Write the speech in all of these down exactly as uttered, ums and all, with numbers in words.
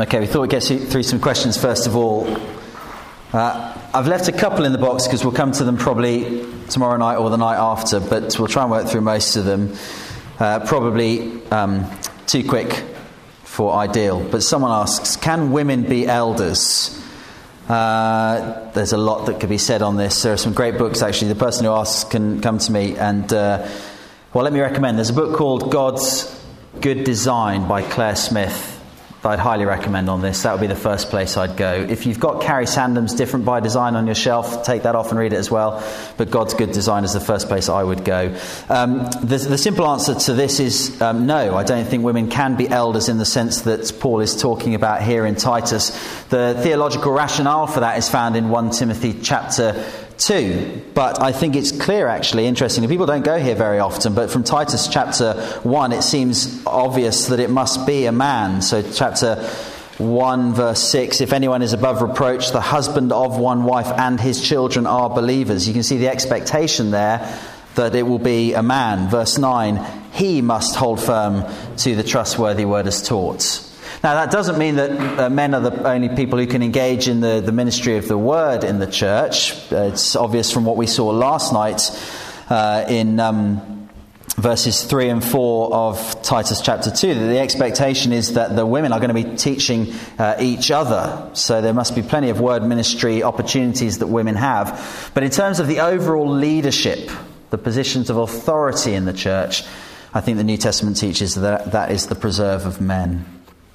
Okay, we thought we'd get through some questions first of all. Uh, I've left a couple in the box because we'll come to them probably tomorrow night or the night after, but we'll try and work through most of them. Uh, probably um, too quick for ideal. But someone asks, can women be elders? Uh, there's a lot that could be said on this. There are some great books, actually. The person who asks can come to me and, uh, well, let me recommend. There's a book called God's Good Design by Claire Smith that I'd highly recommend on this. That would be the first place I'd go. If you've got Carrie Sandham's Different by Design on your shelf, take that off and read it as well. But God's Good Design is the first place I would go. Um, the, the simple answer to this is um, no. I don't think women can be elders in the sense that Paul is talking about here in Titus. The theological rationale for that is found in First Timothy chapter two. But I think it's clear, actually, interestingly, people don't go here very often, but from Titus chapter one, it seems obvious that it must be a man. So chapter one, verse six, if anyone is above reproach, the husband of one wife and his children are believers. You can see the expectation there that it will be a man. Verse nine, he must hold firm to the trustworthy word as taught. Now, that doesn't mean that uh, men are the only people who can engage in the, the ministry of the word in the church. Uh, it's obvious from what we saw last night uh, in um, verses three and four of Titus chapter two, that the expectation is that the women are going to be teaching uh, each other. So there must be plenty of word ministry opportunities that women have. But in terms of the overall leadership, the positions of authority in the church, I think the New Testament teaches that that is the preserve of men.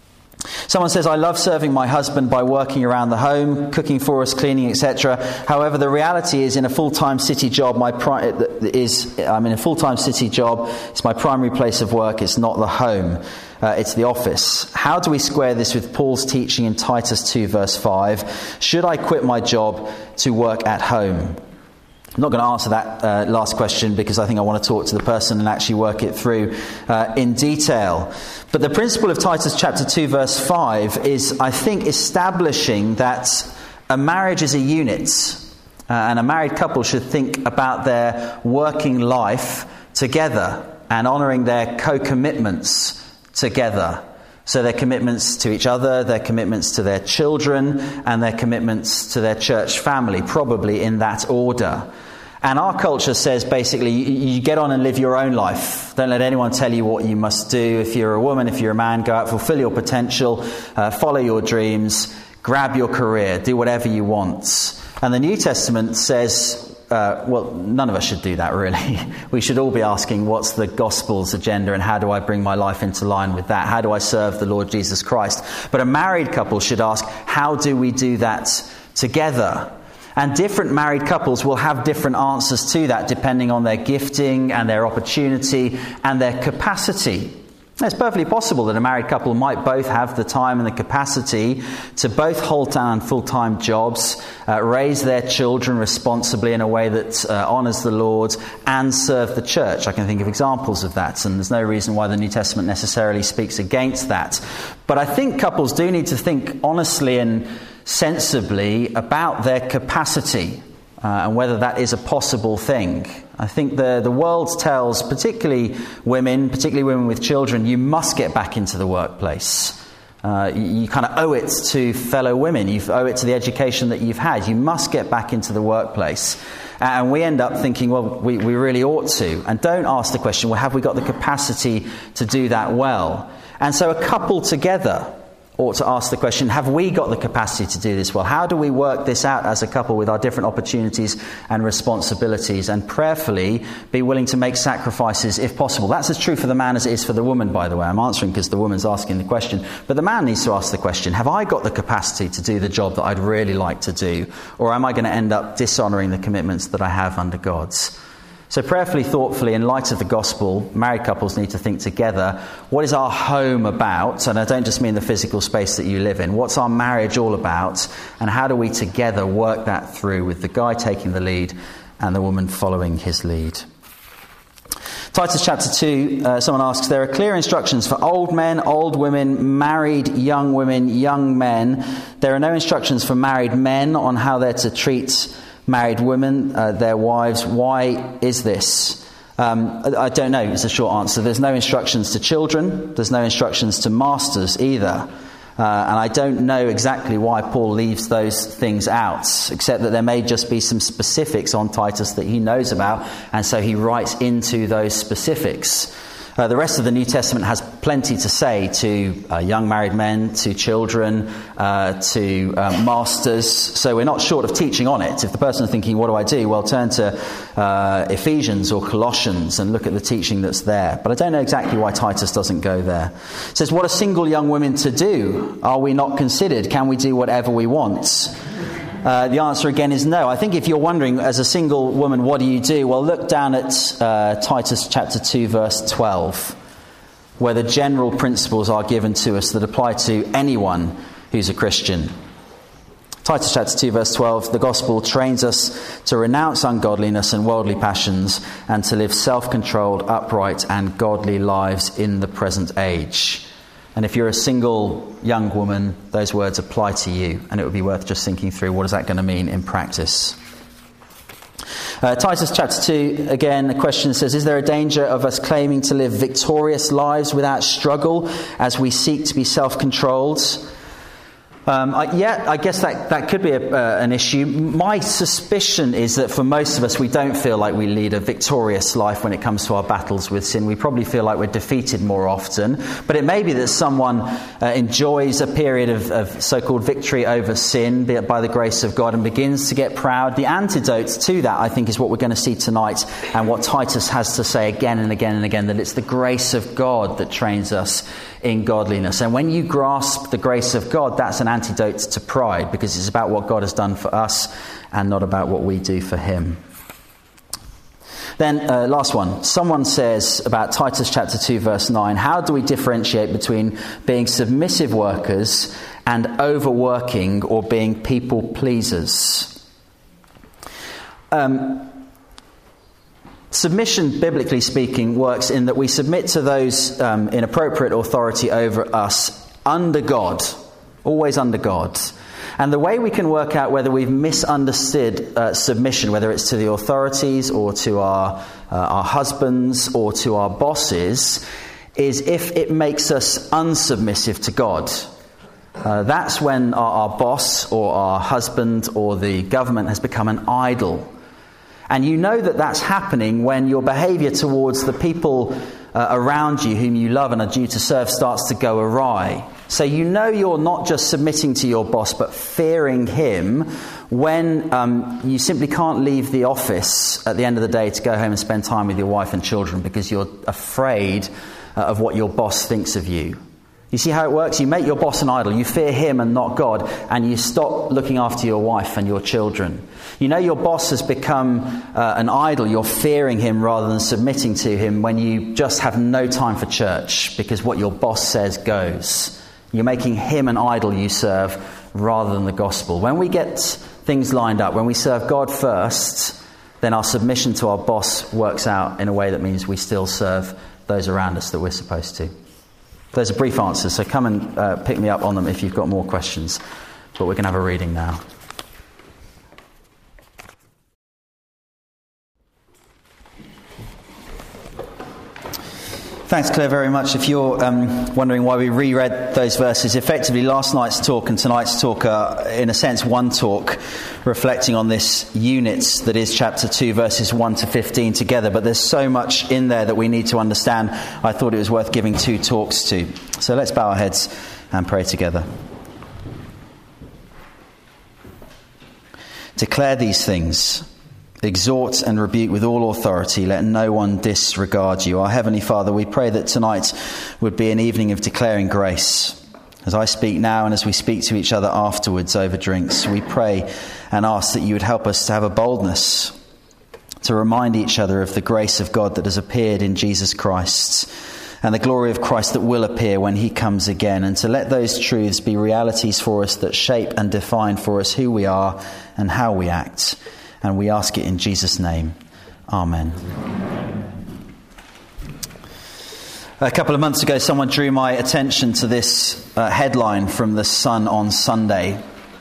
Someone says, I love serving my husband by working around the home, cooking for us, cleaning, et cetera. However, the reality is in a full-time city job, my pri- is I'm in a full-time city job. It's my primary place of work. It's not the home. Uh, it's the office. How do we square this with Paul's teaching in Titus two, verse five? Should I quit my job to work at home? I'm not going to answer that uh, last question because I think I want to talk to the person and actually work it through uh, in detail. But the principle of Titus chapter two verse five is, I think, establishing that a marriage is a unit uh, and a married couple should think about their working life together and honouring their co-commitments together. So their commitments to each other, their commitments to their children, and their commitments to their church family, probably in that order. And our culture says basically, you, you get on and live your own life. Don't let anyone tell you what you must do. If you're a woman, if you're a man, go out, fulfill your potential, uh, follow your dreams, grab your career, do whatever you want. And the New Testament says, Uh, well, none of us should do that, really. We should all be asking, what's the gospel's agenda and how do I bring my life into line with that? How do I serve the Lord Jesus Christ? But a married couple should ask, how do we do that together? And different married couples will have different answers to that depending on their gifting and their opportunity and their capacity. It's perfectly possible that a married couple might both have the time and the capacity to both hold down full-time jobs, uh, raise their children responsibly in a way that uh, honours the Lord, and serve the church. I can think of examples of that, and there's no reason why the New Testament necessarily speaks against that. But I think couples do need to think honestly and sensibly about their capacity uh, and whether that is a possible thing. I think the, the world tells, particularly women, particularly women with children, you must get back into the workplace. Uh, you, you kind of owe it to fellow women. You owe it to the education that you've had. You must get back into the workplace. And we end up thinking, well, we, we really ought to. And don't ask the question, well, have we got the capacity to do that well? And so a couple together ought to ask the question, have we got the capacity to do this well? How do we work this out as a couple with our different opportunities and responsibilities, and prayerfully be willing to make sacrifices if possible? That's as true for the man as it is for the woman, by the way. I'm answering because the woman's asking the question. But the man needs to ask the question, have I got the capacity to do the job that I'd really like to do? Or am I going to end up dishonouring the commitments that I have under God's? So prayerfully, thoughtfully, in light of the gospel, married couples need to think together, what is our home about? And I don't just mean the physical space that you live in. What's our marriage all about? And how do we together work that through with the guy taking the lead and the woman following his lead? Titus chapter two, uh, someone asks, there are clear instructions for old men, old women, married young women, young men. There are no instructions for married men on how they're to treat married women, uh, their wives. Why is this? Um, I don't know, is the short answer. There's no instructions to children. There's no instructions to masters either. Uh, and I don't know exactly why Paul leaves those things out, except that there may just be some specifics on Titus that he knows about, and so he writes into those specifics. Uh, the rest of the New Testament has plenty to say to uh, young married men, to children, uh, to uh, masters. So we're not short of teaching on it. If the person is thinking, what do I do? Well, turn to uh, Ephesians or Colossians and look at the teaching that's there. But I don't know exactly why Titus doesn't go there. It says, what are single young women to do? Are we not considered? Can we do whatever we want? Uh, the answer again is no. I think if you're wondering, as a single woman, what do you do? Well, look down at uh, Titus chapter two, verse twelve, where the general principles are given to us that apply to anyone who's a Christian. Titus chapter two, verse twelve, the gospel trains us to renounce ungodliness and worldly passions and to live self-controlled, upright and godly lives in the present age. And if you're a single young woman, those words apply to you, and it would be worth just thinking through what is that going to mean in practice. Uh, Titus chapter two, again, the question says, is there a danger of us claiming to live victorious lives without struggle as we seek to be self-controlled? Um, I, yeah, I guess that, that could be a, uh, an issue. My suspicion is that for most of us, we don't feel like we lead a victorious life when it comes to our battles with sin. We probably feel like we're defeated more often. But it may be that someone uh, enjoys a period of, of so-called victory over sin by the grace of God and begins to get proud. The antidote to that, I think, is what we're going to see tonight, and what Titus has to say again and again and again, that it's the grace of God that trains us in godliness. And when you grasp the grace of God, that's an antidote to pride, because it's about what God has done for us and not about what we do for him. Then, uh, last one. Someone says about Titus chapter two, verse nine, how do we differentiate between being submissive workers and overworking or being people pleasers? Um, Submission, biblically speaking, works in that we submit to those um, in appropriate authority over us under God, always under God. And the way we can work out whether we've misunderstood uh, submission, whether it's to the authorities or to our uh, our husbands or to our bosses, is if it makes us unsubmissive to God. Uh, that's when our, our boss or our husband or the government has become an idol. And you know that that's happening when your behaviour towards the people uh, around you whom you love and are due to serve starts to go awry. So you know you're not just submitting to your boss but fearing him when um, you simply can't leave the office at the end of the day to go home and spend time with your wife and children because you're afraid uh, of what your boss thinks of you. You see how it works? You make your boss an idol. You fear him and not God, and you stop looking after your wife and your children. You know your boss has become uh, an idol. You're fearing him rather than submitting to him when you just have no time for church because what your boss says goes. You're making him an idol you serve rather than the gospel. When we get things lined up, when we serve God first, then our submission to our boss works out in a way that means we still serve those around us that we're supposed to. Those are brief answers, so come and uh, pick me up on them if you've got more questions. But we're going to have a reading now. Thanks, Claire, very much. If you're um, wondering why we reread those verses, effectively last night's talk and tonight's talk are, in a sense, one talk reflecting on this unit that is chapter two, verses one to fifteen together. But there's so much in there that we need to understand. I thought it was worth giving two talks to. So let's bow our heads and pray together. Declare these things. Exhort and rebuke with all authority. Let no one disregard you. Our Heavenly Father, we pray that tonight would be an evening of declaring grace. As I speak now and as we speak to each other afterwards over drinks, we pray and ask that you would help us to have a boldness to remind each other of the grace of God that has appeared in Jesus Christ and the glory of Christ that will appear when he comes again, and to let those truths be realities for us that shape and define for us who we are and how we act. And we ask it in Jesus' name. Amen. A couple of months ago, someone drew my attention to this uh, headline from The Sun on Sunday.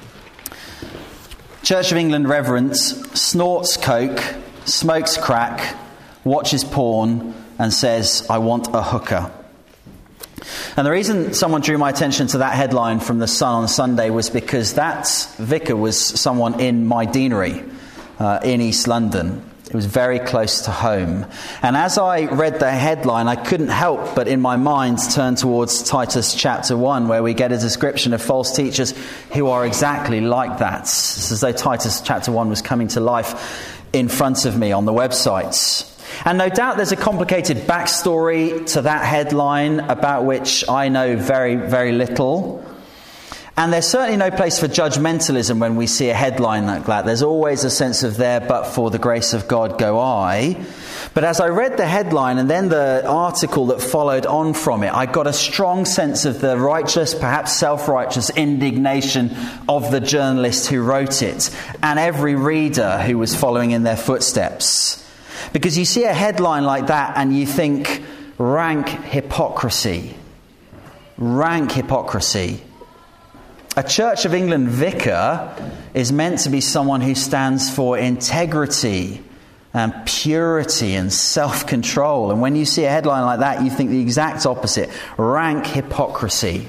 Church of England reverend snorts coke, smokes crack, watches porn, and says, "I want a hooker." And the reason someone drew my attention to that headline from The Sun on Sunday was because that vicar was someone in my deanery uh, in East London. It was very close to home. And as I read the headline, I couldn't help but in my mind turn towards Titus chapter one, where we get a description of false teachers who are exactly like that. It's as though Titus chapter one was coming to life in front of me on the website. And no doubt there's a complicated backstory to that headline about which I know very, very little. And there's certainly no place for judgmentalism when we see a headline like that. There's always a sense of there, but for the grace of God go I. But as I read the headline and then the article that followed on from it, I got a strong sense of the righteous, perhaps self-righteous indignation of the journalist who wrote it and every reader who was following in their footsteps. Because you see a headline like that and you think, rank hypocrisy. Rank hypocrisy. A Church of England vicar is meant to be someone who stands for integrity and purity and self-control. And when you see a headline like that, you think the exact opposite. Rank hypocrisy.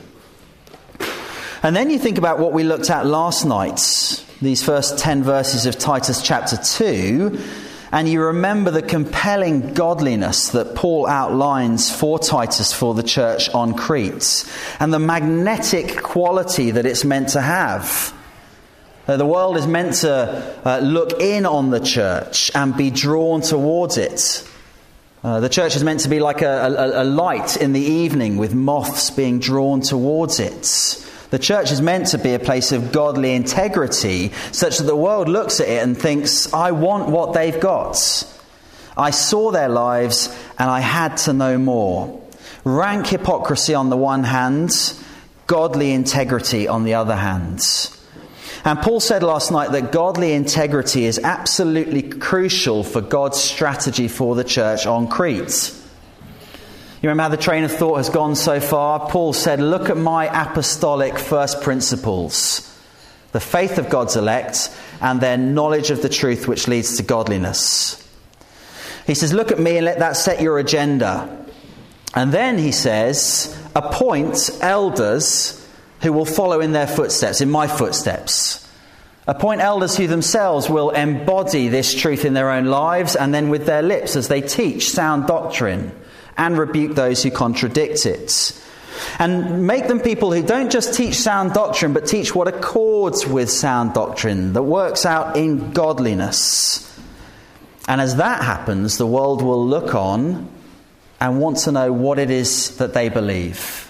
And then you think about what we looked at last night, these first ten verses of Titus chapter two, and you remember the compelling godliness that Paul outlines for Titus for the church on Crete, and the magnetic quality that it's meant to have. Uh, the world is meant to uh, look in on the church and be drawn towards it. Uh, the church is meant to be like a, a, a light in the evening with moths being drawn towards it. The church is meant to be a place of godly integrity, such that the world looks at it and thinks, I want what they've got. I saw their lives and I had to know more. Rank hypocrisy on the one hand, godly integrity on the other hand. And Paul said last night that godly integrity is absolutely crucial for God's strategy for the church on Crete. You remember how the train of thought has gone so far? Paul said, look at my apostolic first principles. The faith of God's elect and their knowledge of the truth which leads to godliness. He says, look at me and let that set your agenda. And then he says, appoint elders who will follow in their footsteps, in my footsteps. Appoint elders who themselves will embody this truth in their own lives and then with their lips as they teach sound doctrine and rebuke those who contradict it. And make them people who don't just teach sound doctrine, but teach what accords with sound doctrine, that works out in godliness. And as that happens, the world will look on and want to know what it is that they believe.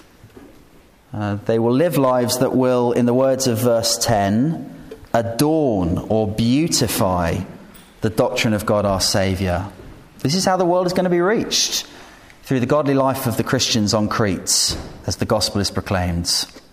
Uh, they will live lives that will, in the words of verse ten, adorn or beautify the doctrine of God our Saviour. This is how the world is going to be reached, through the godly life of the Christians on Crete, as the gospel is proclaimed.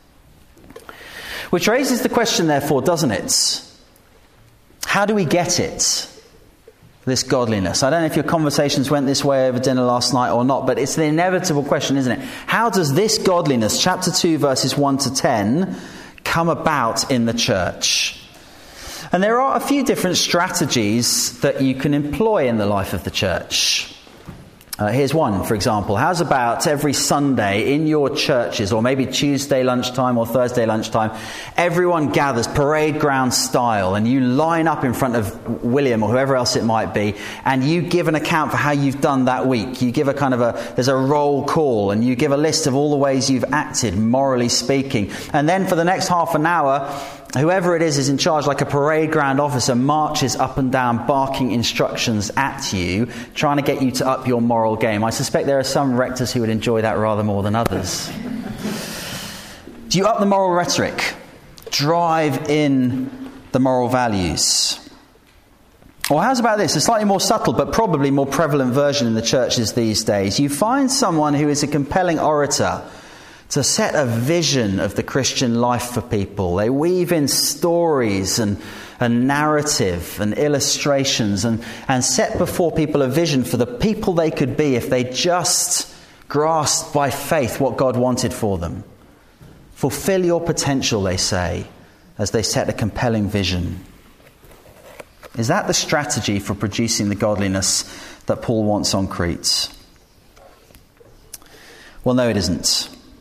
Which raises the question, therefore, doesn't it? How do we get it? This godliness. I don't know if your conversations went this way over dinner last night or not, but it's the inevitable question, isn't it? How does this godliness, chapter two, verses one to ten, come about in the church? And there are a few different strategies that you can employ in the life of the church. Uh, here's one, for example. How's about every Sunday in your churches, or maybe Tuesday lunchtime or Thursday lunchtime, everyone gathers parade ground style and you line up in front of William or whoever else it might be, and you give an account for how you've done that week. You give a kind of a, there's a roll call, and you give a list of all the ways you've acted, morally speaking. And then for the next half an hour, whoever it is is in charge, like a parade ground officer, marches up and down barking instructions at you, trying to get you to up your moral game. I suspect there are some rectors who would enjoy that rather more than others. Do you up the moral rhetoric? Drive in the moral values? Or how's about this? A slightly more subtle but probably more prevalent version in the churches these days. You find someone who is a compelling orator to set a vision of the Christian life for people. They weave in stories and, and narrative and illustrations and, and set before people a vision for the people they could be if they just grasped by faith what God wanted for them. Fulfill your potential, they say, as they set a compelling vision. Is that the strategy for producing the godliness that Paul wants on Crete? Well, no, it isn't.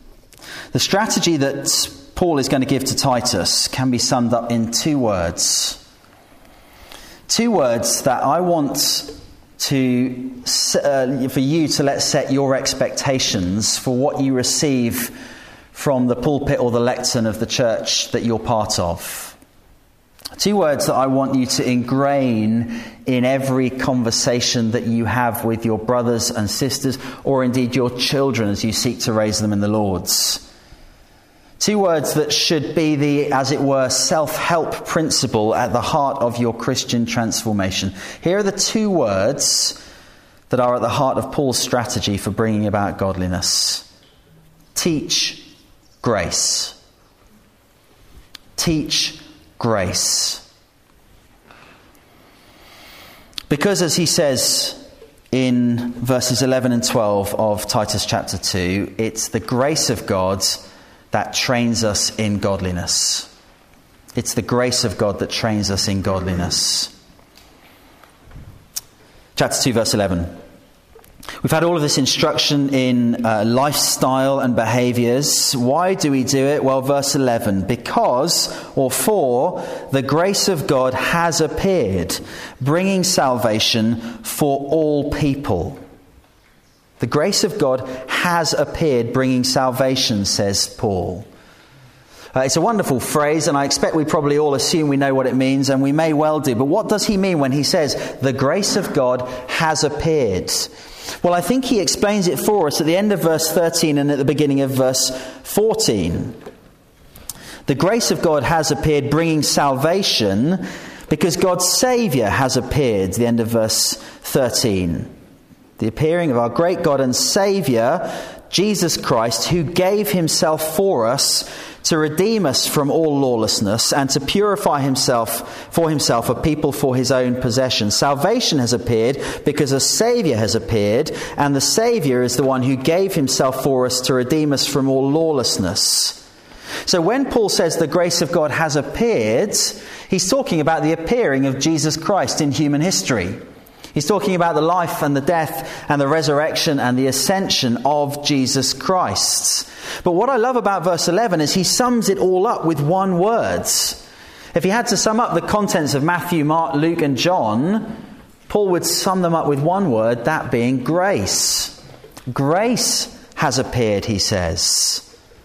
The strategy that Paul is going to give to Titus can be summed up in two words. Two words that I want to uh, for you to let set your expectations for what you receive from the pulpit or the lectern of the church that you're part of. Two words that I want you to ingrain in every conversation that you have with your brothers and sisters, or indeed your children as you seek to raise them in the Lord's. Two words that should be the, as it were, self-help principle at the heart of your Christian transformation. Here are the two words that are at the heart of Paul's strategy for bringing about godliness. Teach grace. Teach grace. Because, as he says in verses eleven and twelve of Titus chapter two, it's the grace of God that trains us in godliness. It's the grace of God that trains us in godliness. Chapter two, verse eleven. We've had all of this instruction in uh, lifestyle and behaviours. Why do we do it? Well, verse eleven. Because, or for, the grace of God has appeared, bringing salvation for all people. The grace of God has appeared, bringing salvation, says Paul. Uh, it's a wonderful phrase, and I expect we probably all assume we know what it means, and we may well do. But what does he mean when he says, the grace of God has appeared? Well, I think he explains it for us at the end of verse thirteen and at the beginning of verse fourteen. The grace of God has appeared, bringing salvation, because God's Saviour has appeared, the end of verse thirteen. The appearing of our great God and Saviour, Jesus Christ, who gave himself for us to redeem us from all lawlessness and to purify himself for himself a people for his own possession. Salvation has appeared because a Saviour has appeared, and the Saviour is the one who gave himself for us to redeem us from all lawlessness. So when Paul says the grace of God has appeared, he's talking about the appearing of Jesus Christ in human history. He's talking about the life and the death and the resurrection and the ascension of Jesus Christ. But what I love about verse eleven is he sums it all up with one word. If he had to sum up the contents of Matthew, Mark, Luke and John, Paul would sum them up with one word, that being grace. Grace has appeared, he says.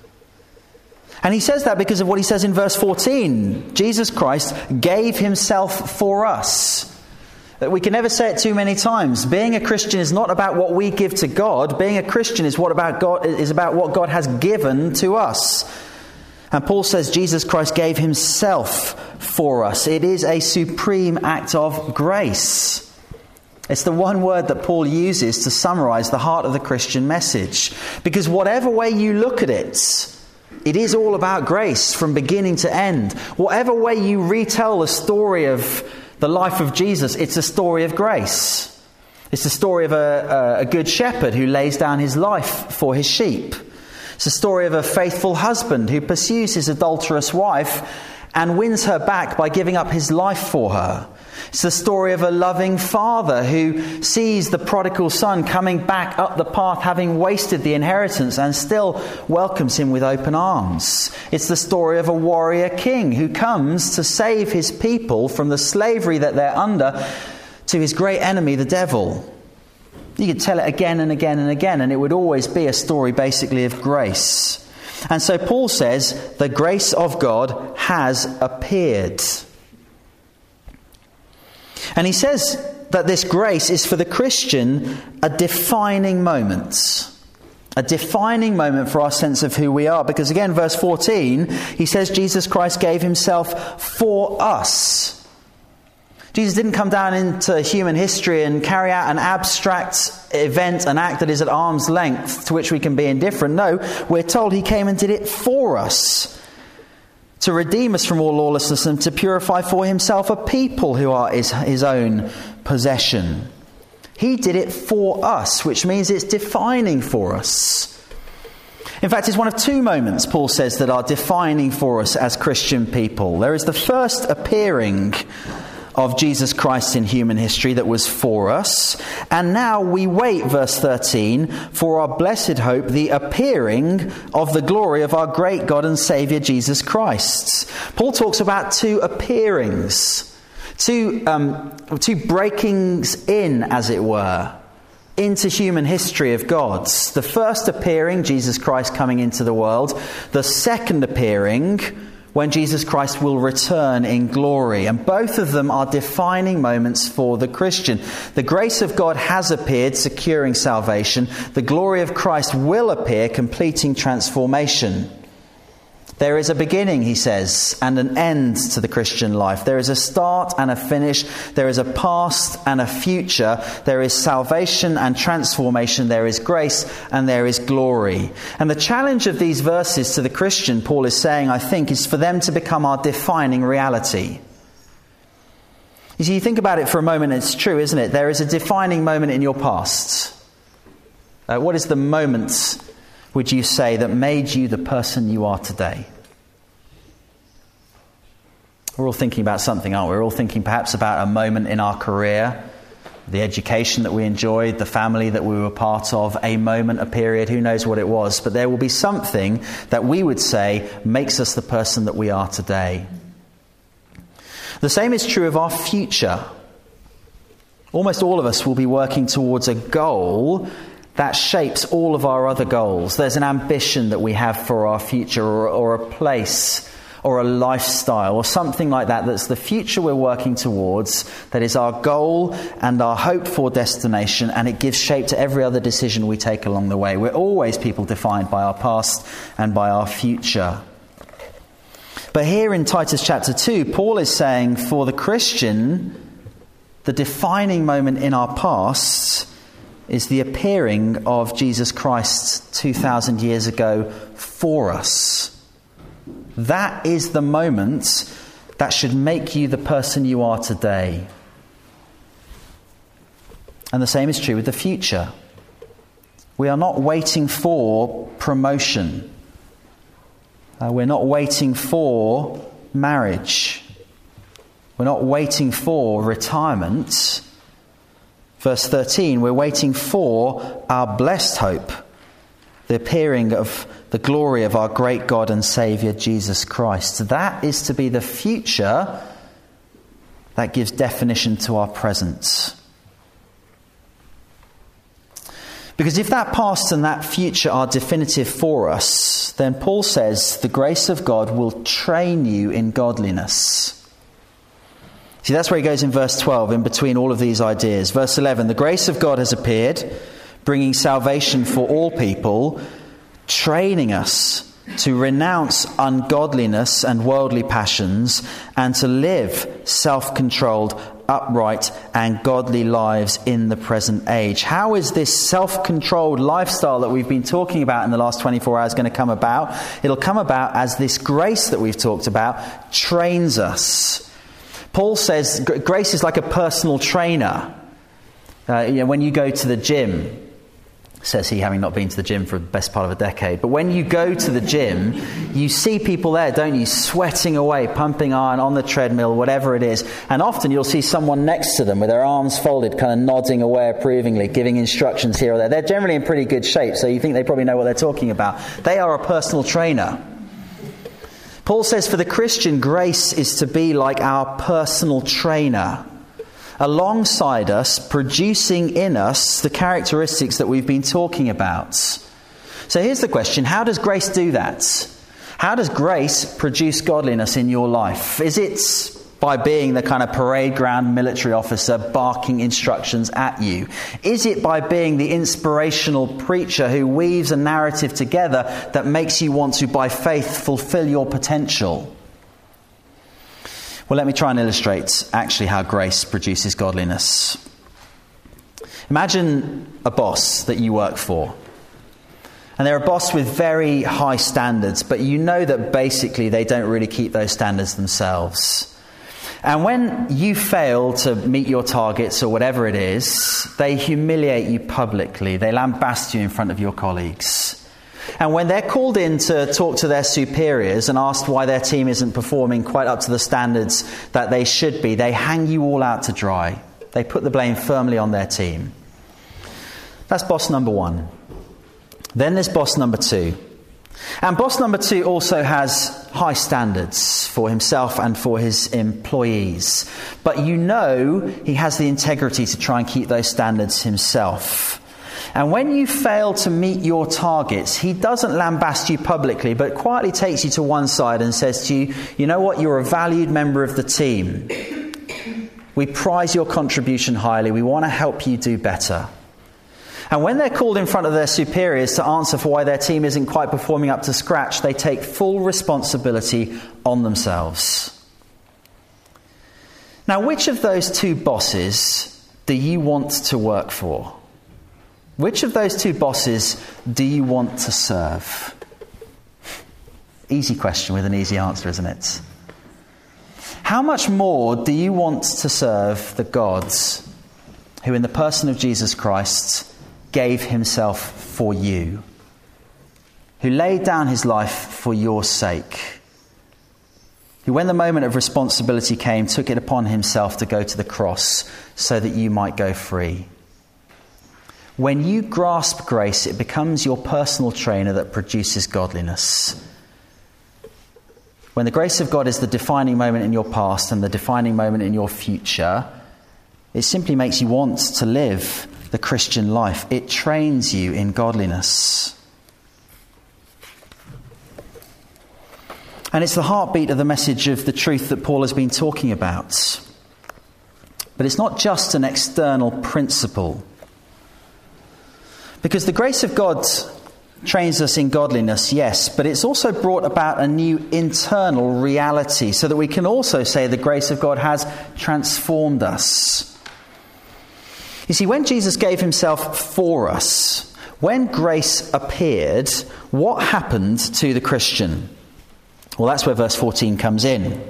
And he says that because of what he says in verse fourteen. Jesus Christ gave himself for us. We can never say it too many times. Being a Christian is not about what we give to God. Being a Christian is what about God is about what God has given to us. And Paul says Jesus Christ gave himself for us. It is a supreme act of grace. It's the one word that Paul uses to summarize the heart of the Christian message. Because whatever way you look at it, it is all about grace from beginning to end. Whatever way you retell the story of the life of Jesus, it's a story of grace. It's the story of a, a, a good shepherd who lays down his life for his sheep. It's the story of a faithful husband who pursues his adulterous wife and wins her back by giving up his life for her. It's the story of a loving father who sees the prodigal son coming back up the path having wasted the inheritance and still welcomes him with open arms. It's the story of a warrior king who comes to save his people from the slavery that they're under to his great enemy, the devil. You could tell it again and again and again, and it would always be a story basically of grace. And so Paul says, the grace of God has appeared. And he says that this grace is for the Christian a defining moment. A defining moment for our sense of who we are. Because again, verse fourteen, he says Jesus Christ gave himself for us. Jesus didn't come down into human history and carry out an abstract event, an act that is at arm's length to which we can be indifferent. No, we're told he came and did it for us. To redeem us from all lawlessness and to purify for himself a people who are his, his own possession. He did it for us, which means it's defining for us. In fact, it's one of two moments, Paul says, that are defining for us as Christian people. There is the first appearing of Jesus Christ in human history that was for us. And now we wait, verse thirteen, for our blessed hope, the appearing of the glory of our great God and Saviour Jesus Christ. Paul talks about two appearings, two, um, two breakings in, as it were, into human history of God's. The first appearing, Jesus Christ coming into the world. The second appearing, when Jesus Christ will return in glory. And both of them are defining moments for the Christian. The grace of God has appeared, securing salvation. The glory of Christ will appear, completing transformation. There is a beginning, he says, and an end to the Christian life. There is a start and a finish. There is a past and a future. There is salvation and transformation. There is grace and there is glory. And the challenge of these verses to the Christian, Paul is saying, I think, is for them to become our defining reality. You see, you think about it for a moment, it's true, isn't it? There is a defining moment in your past. Uh, what is the moment, would you say, that made you the person you are today? We're all thinking about something, aren't we? We're all thinking perhaps about a moment in our career, the education that we enjoyed, the family that we were part of, a moment, a period, who knows what it was. But there will be something that we would say makes us the person that we are today. The same is true of our future. Almost all of us will be working towards a goal that shapes all of our other goals. There's an ambition that we have for our future, or, or a place, or a lifestyle, or something like that, that's the future we're working towards, that is our goal and our hoped-for destination, and it gives shape to every other decision we take along the way. We're always people defined by our past and by our future. But here in Titus chapter two, Paul is saying for the Christian, the defining moment in our past is the appearing of Jesus Christ two thousand years ago for us. That is the moment that should make you the person you are today. And the same is true with the future. We are not waiting for promotion. Uh, we're not waiting for marriage. We're not waiting for retirement. Verse thirteen, we're waiting for our blessed hope, the appearing of the glory of our great God and Saviour, Jesus Christ. That is to be the future that gives definition to our present. Because if that past and that future are definitive for us, then Paul says the grace of God will train you in godliness. See, that's where he goes in verse twelve, in between all of these ideas. Verse eleven, the grace of God has appeared, bringing salvation for all people, training us to renounce ungodliness and worldly passions, and to live self-controlled, upright and godly lives in the present age. How is this self-controlled lifestyle that we've been talking about in the last twenty-four hours going to come about? It'll come about as this grace that we've talked about trains us. Paul says grace is like a personal trainer. Uh, you know, when you go to the gym, says he, having not been to the gym for the best part of a decade, but when you go to the gym, you see people there, don't you, sweating away, pumping iron on the treadmill, whatever it is. And often you'll see someone next to them with their arms folded, kind of nodding away approvingly, giving instructions here or there. They're generally in pretty good shape, so you think they probably know what they're talking about. They are a personal trainer. Paul says for the Christian, grace is to be like our personal trainer, alongside us, producing in us the characteristics that we've been talking about. So here's the question: how does grace do that? How does grace produce godliness in your life? Is it by being the kind of parade ground military officer barking instructions at you? Is it by being the inspirational preacher who weaves a narrative together that makes you want to, by faith, fulfill your potential? Well, let me try and illustrate actually how grace produces godliness. Imagine a boss that you work for. And they're a boss with very high standards, but you know that basically they don't really keep those standards themselves. And when you fail to meet your targets or whatever it is, they humiliate you publicly. They lambast you in front of your colleagues. And when they're called in to talk to their superiors and asked why their team isn't performing quite up to the standards that they should be, they hang you all out to dry. They put the blame firmly on their team. That's boss number one. Then there's boss number two. And boss number two also has high standards for himself and for his employees. But you know he has the integrity to try and keep those standards himself. And when you fail to meet your targets, he doesn't lambast you publicly, but quietly takes you to one side and says to you, you know what, you're a valued member of the team. We prize your contribution highly. We want to help you do better. And when they're called in front of their superiors to answer for why their team isn't quite performing up to scratch, they take full responsibility on themselves. Now, which of those two bosses do you want to work for? Which of those two bosses do you want to serve? Easy question with an easy answer, isn't it? How much more do you want to serve the gods who, in the person of Jesus Christ, gave himself for you, who laid down his life for your sake, who, when the moment of responsibility came, took it upon himself to go to the cross so that you might go free? When you grasp grace, it becomes your personal trainer that produces godliness. When the grace of God is the defining moment in your past and the defining moment in your future, it simply makes you want to live the Christian life. It trains you in godliness. And it's the heartbeat of the message of the truth that Paul has been talking about. But it's not just an external principle. Because the grace of God trains us in godliness, yes, but it's also brought about a new internal reality so that we can also say the grace of God has transformed us. You see, when Jesus gave himself for us, when grace appeared, what happened to the Christian? Well, that's where verse fourteen comes in.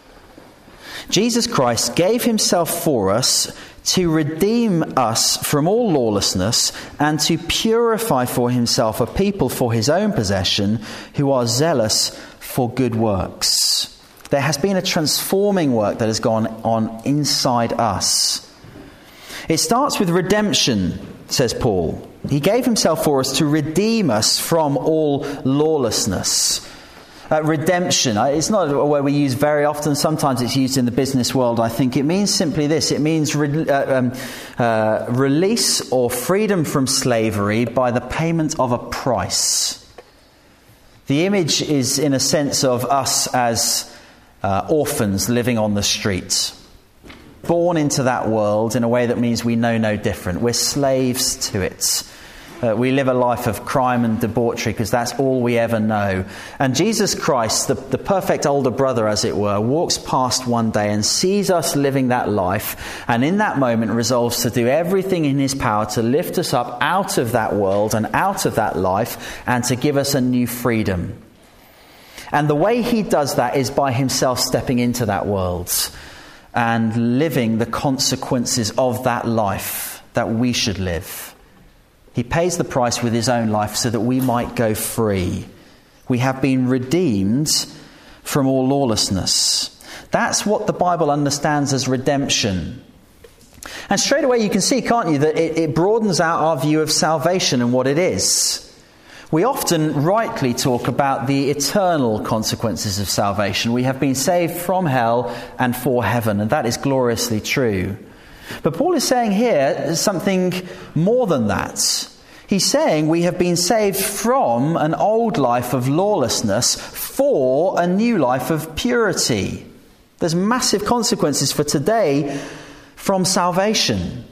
Jesus Christ gave himself for us to redeem us from all lawlessness and to purify for himself a people for his own possession who are zealous for good works. There has been a transforming work that has gone on inside us. It starts with redemption, says Paul. He gave himself for us to redeem us from all lawlessness. Uh, redemption, uh, it's not a word we use very often. Sometimes it's used in the business world, I think. It means simply this. It means re- uh, um, uh, release or freedom from slavery by the payment of a price. The image is in a sense of us as uh, orphans living on the streets. Born into that world in a way that means we know no different. We're slaves to it. Uh, we live a life of crime and debauchery because that's all we ever know. And Jesus Christ, the, the perfect older brother, as it were, walks past one day and sees us living that life, and in that moment resolves to do everything in his power to lift us up out of that world and out of that life and to give us a new freedom. And the way he does that is by himself stepping into that world and living the consequences of that life that we should live. He pays the price with his own life so that we might go free. We have been redeemed from all lawlessness. That's what the Bible understands as redemption. And straight away you can see, can't you, that it, it broadens out our view of salvation and what it is. We often rightly talk about the eternal consequences of salvation. We have been saved from hell and for heaven, and that is gloriously true. But Paul is saying here something more than that. He's saying we have been saved from an old life of lawlessness for a new life of purity. There's massive consequences for today from salvation.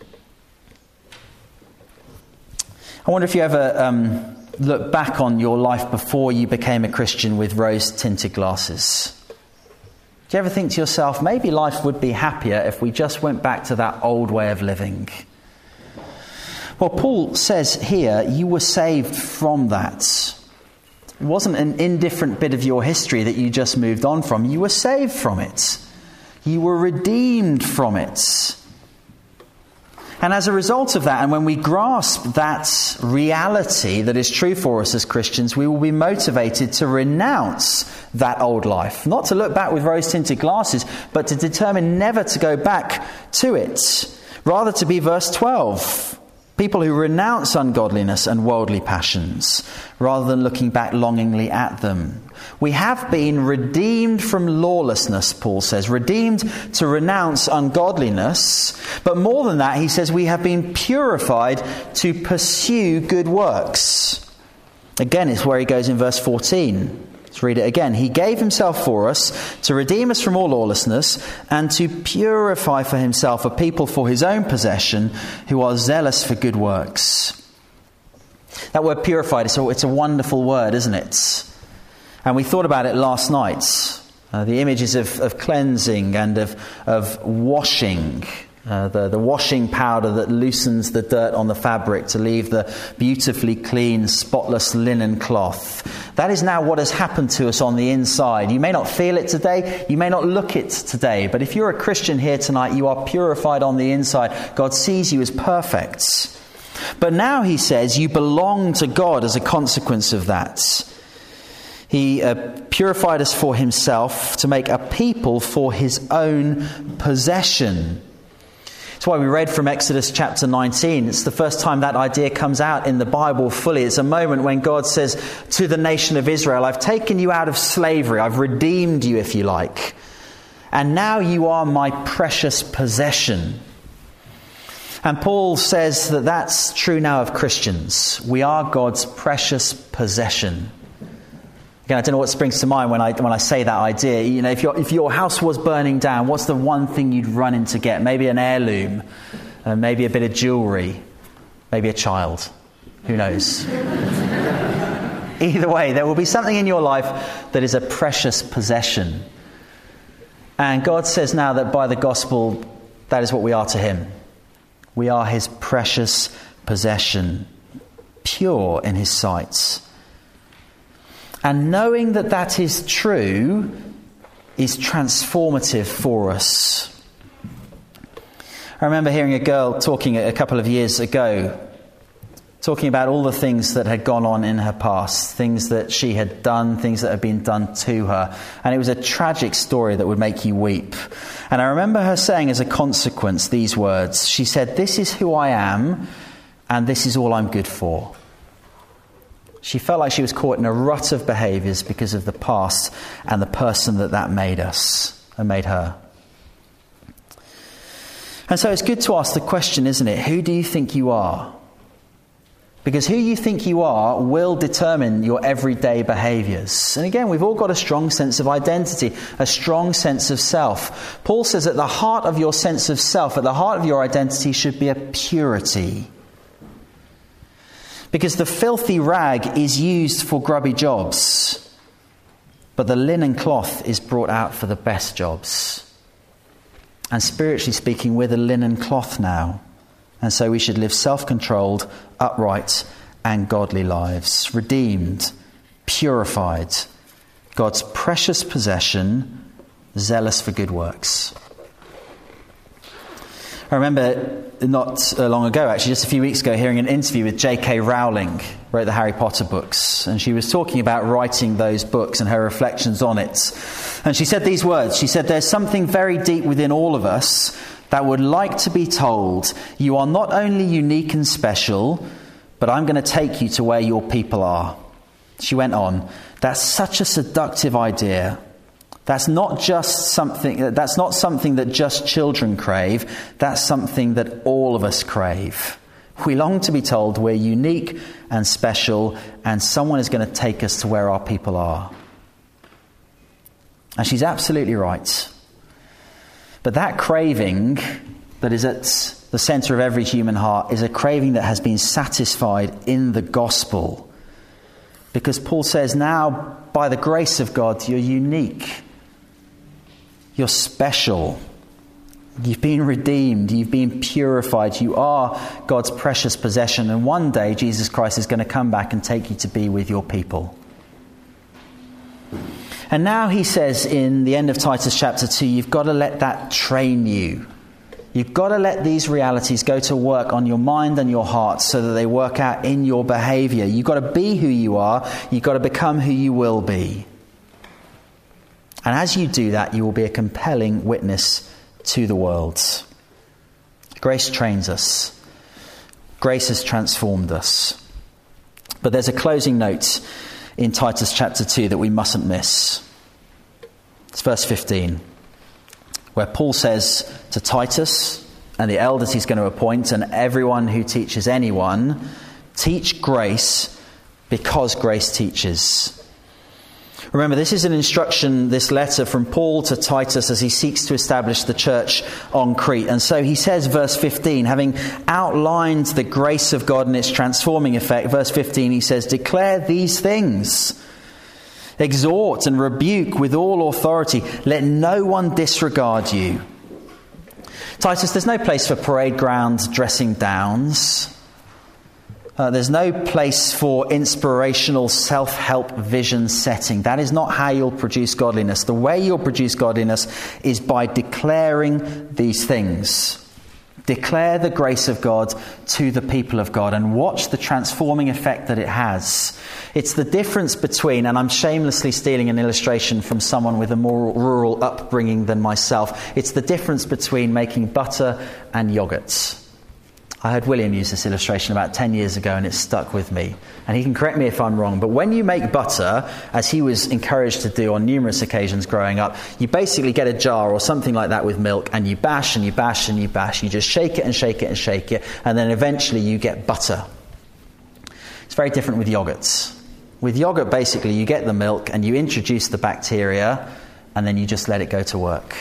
I wonder if you ever um, look back on your life before you became a Christian with rose-tinted glasses. Do you ever think to yourself, maybe life would be happier if we just went back to that old way of living? Well, Paul says here, you were saved from that. It wasn't an indifferent bit of your history that you just moved on from. You were saved from it. You were redeemed from it. And as a result of that, and when we grasp that reality that is true for us as Christians, we will be motivated to renounce that old life. Not to look back with rose-tinted glasses, but to determine never to go back to it. Rather to be verse twelve. People who renounce ungodliness and worldly passions, rather than looking back longingly at them. We have been redeemed from lawlessness, Paul says. Redeemed to renounce ungodliness. But more than that, he says we have been purified to pursue good works. Again, it's where he goes in verse fourteen. Let's read it again. He gave himself for us to redeem us from all lawlessness and to purify for himself a people for his own possession who are zealous for good works. That word purified, it's a, it's a wonderful word, isn't it? And we thought about it last night. Uh, the images of, of cleansing and of, of washing. Uh, the, the washing powder that loosens the dirt on the fabric to leave the beautifully clean, spotless linen cloth. That is now what has happened to us on the inside. You may not feel it today, you may not look it today, but if you're a Christian here tonight, you are purified on the inside. God sees you as perfect. But now he says you belong to God as a consequence of that. He uh, purified us for himself to make a people for his own possession. That's why we read from Exodus chapter nineteen. It's the first time that idea comes out in the Bible fully. It's a moment when God says to the nation of Israel, I've taken you out of slavery. I've redeemed you, if you like. And now you are my precious possession. And Paul says that that's true now of Christians. We are God's precious possession. Again, I don't know what springs to mind when I when I say that idea. You know, if your if your house was burning down, what's the one thing you'd run in to get? Maybe an heirloom, uh, maybe a bit of jewellery, maybe a child. Who knows? Either way, there will be something in your life that is a precious possession. And God says now that by the gospel, that is what we are to him. We are his precious possession, pure in his sight. And knowing that that is true is transformative for us. I remember hearing a girl talking a couple of years ago, talking about all the things that had gone on in her past, things that she had done, things that had been done to her. And it was a tragic story that would make you weep. And I remember her saying as a consequence these words. She said, "This is who I am, and this is all I'm good for." She felt like she was caught in a rut of behaviours because of the past and the person that that made us and made her. And so it's good to ask the question, isn't it? Who do you think you are? Because who you think you are will determine your everyday behaviours. And again, we've all got a strong sense of identity, a strong sense of self. Paul says at the heart of your sense of self, at the heart of your identity should be a purity. Because the filthy rag is used for grubby jobs, but the linen cloth is brought out for the best jobs. And spiritually speaking, we're the linen cloth now. And so we should live self-controlled, upright, and godly lives. Redeemed, purified, God's precious possession, zealous for good works. I remember not long ago, actually, just a few weeks ago, hearing an interview with J K Rowling, wrote the Harry Potter books. And she was talking about writing those books and her reflections on it. And she said these words. She said, "There's something very deep within all of us that would like to be told, you are not only unique and special, but I'm going to take you to where your people are." She went on, "That's such a seductive idea. That's not just something, that's not something that just children crave. That's something that all of us crave. We long to be told we're unique and special, and someone is going to take us to where our people are." And she's absolutely right. But that craving that is at the centre of every human heart is a craving that has been satisfied in the gospel. Because Paul says now, by the grace of God, you're unique. You're special. You've been redeemed. You've been purified. You are God's precious possession. And one day, Jesus Christ is going to come back and take you to be with your people. And now he says in the end of Titus chapter two, you've got to let that train you. You've got to let these realities go to work on your mind and your heart so that they work out in your behaviour. You've got to be who you are. You've got to become who you will be. And as you do that, you will be a compelling witness to the world. Grace trains us. Grace has transformed us. But there's a closing note in Titus chapter two that we mustn't miss. It's verse fifteen, where Paul says to Titus and the elders he's going to appoint and everyone who teaches anyone, teach grace because grace teaches. Remember, this is an instruction, this letter from Paul to Titus as he seeks to establish the church on Crete. And so he says, verse fifteen, having outlined the grace of God and its transforming effect, verse fifteen, he says, declare these things. Exhort and rebuke with all authority. Let no one disregard you. Titus, there's no place for parade ground dressing downs. Uh, there's no place for inspirational self-help vision setting. That is not how you'll produce godliness. The way you'll produce godliness is by declaring these things. Declare the grace of God to the people of God and watch the transforming effect that it has. It's the difference between, and I'm shamelessly stealing an illustration from someone with a more rural upbringing than myself, it's the difference between making butter and yogurts. I heard William use this illustration about ten years ago and it stuck with me. And he can correct me if I'm wrong, but when you make butter, as he was encouraged to do on numerous occasions growing up, you basically get a jar or something like that with milk and you bash and you bash and you bash. You just shake it and shake it and shake it, and then eventually you get butter. It's very different with yogurts. With yogurt, basically, you get the milk and you introduce the bacteria and then you just let it go to work.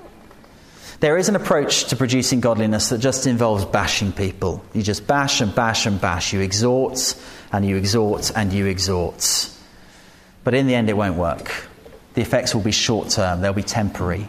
There is an approach to producing godliness that just involves bashing people. You just bash and bash and bash. You exhort and you exhort and you exhort. But in the end, it won't work. The effects will be short-term. They'll be temporary.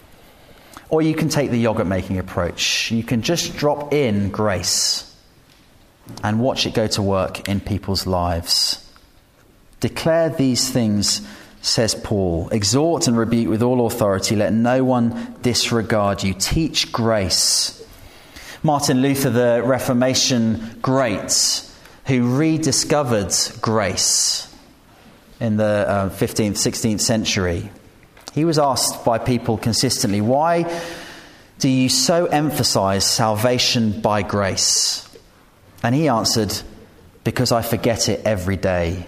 Or you can take the yogurt-making approach. You can just drop in grace and watch it go to work in people's lives. Declare these things, says Paul. Exhort and rebuke with all authority. Let no one disregard you. Teach grace. Martin Luther, the Reformation great, who rediscovered grace in the uh, fifteenth, sixteenth century, he was asked by people consistently, why do you so emphasize salvation by grace? And he answered, because I forget it every day.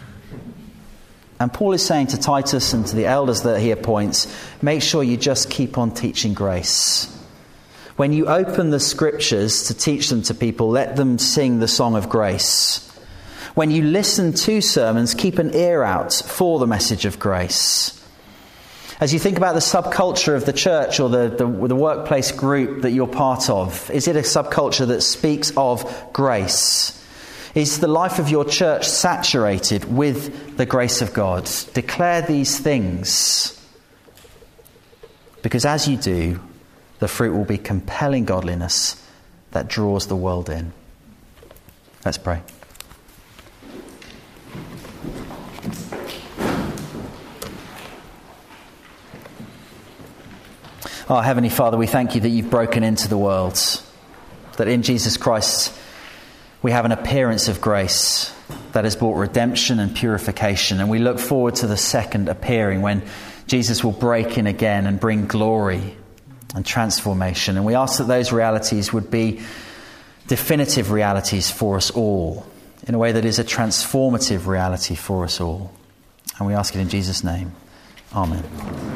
And Paul is saying to Titus and to the elders that he appoints, make sure you just keep on teaching grace. When you open the scriptures to teach them to people, let them sing the song of grace. When you listen to sermons, keep an ear out for the message of grace. As you think about the subculture of the church or the, the, the workplace group that you're part of, is it a subculture that speaks of grace? Is the life of your church saturated with the grace of God? Declare these things. Because as you do, the fruit will be compelling godliness that draws the world in. Let's pray. Our Heavenly Father, we thank you that you've broken into the world, that in Jesus Christ we have an appearance of grace that has brought redemption and purification. And we look forward to the second appearing when Jesus will break in again and bring glory and transformation. And we ask that those realities would be definitive realities for us all, in a way that is a transformative reality for us all. And we ask it in Jesus' name. Amen.